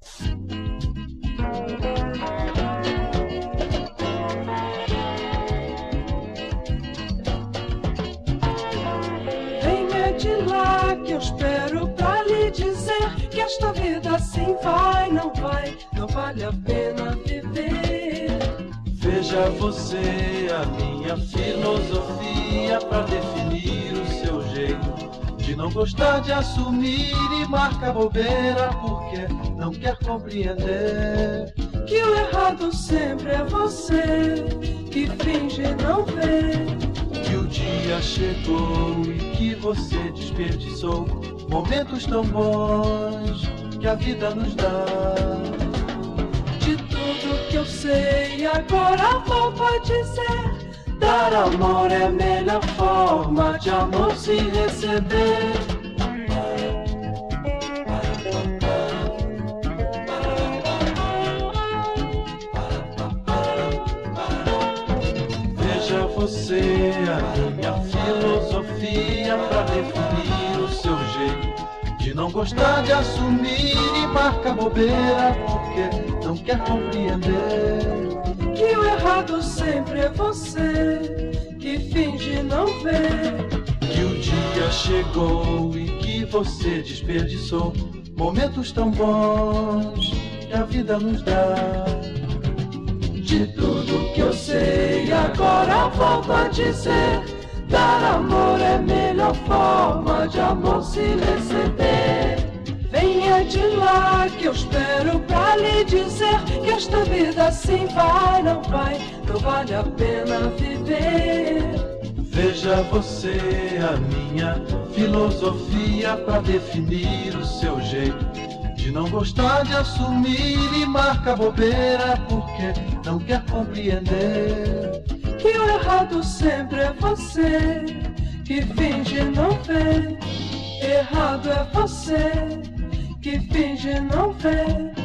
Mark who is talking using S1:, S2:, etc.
S1: Venha de lá que eu espero pra lhe dizer que esta vida assim vai, não vai, não vale a pena viver.
S2: Veja você a minha filosofia pra definir o seu jeito de não gostar de assumir e marca bobeira porque não quer compreender
S1: que o errado sempre é você que finge não ver.
S2: Que o dia chegou e que você desperdiçou momentos tão bons que a vida nos dá.
S1: De tudo que eu sei agora vou dizer: dar amor é a melhor forma de amor se receber.
S2: Veja você a minha filosofia pra definir o seu jeito de não gostar de assumir e marca bobeira porque não quer compreender
S1: que o errado sempre é você que finge não ver.
S2: Que o dia chegou e que você desperdiçou momentos tão bons que a vida nos dá.
S1: De tudo que eu sei agora volto a dizer: dar amor é a melhor forma de amor se receber. Venha de lá que eu espero pra lhe dizer que esta vida assim vai, não vai, não vale a pena viver.
S2: Veja você a minha filosofia pra definir o seu jeito de não gostar de assumir e marca bobeira porque não quer compreender
S1: que o errado sempre é você que finge não ver. Errado é você que finge não ver.